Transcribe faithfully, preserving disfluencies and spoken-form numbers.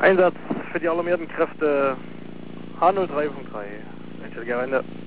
Einsatz für die alarmierten Kräfte H null drei Punkt drei. Gelände.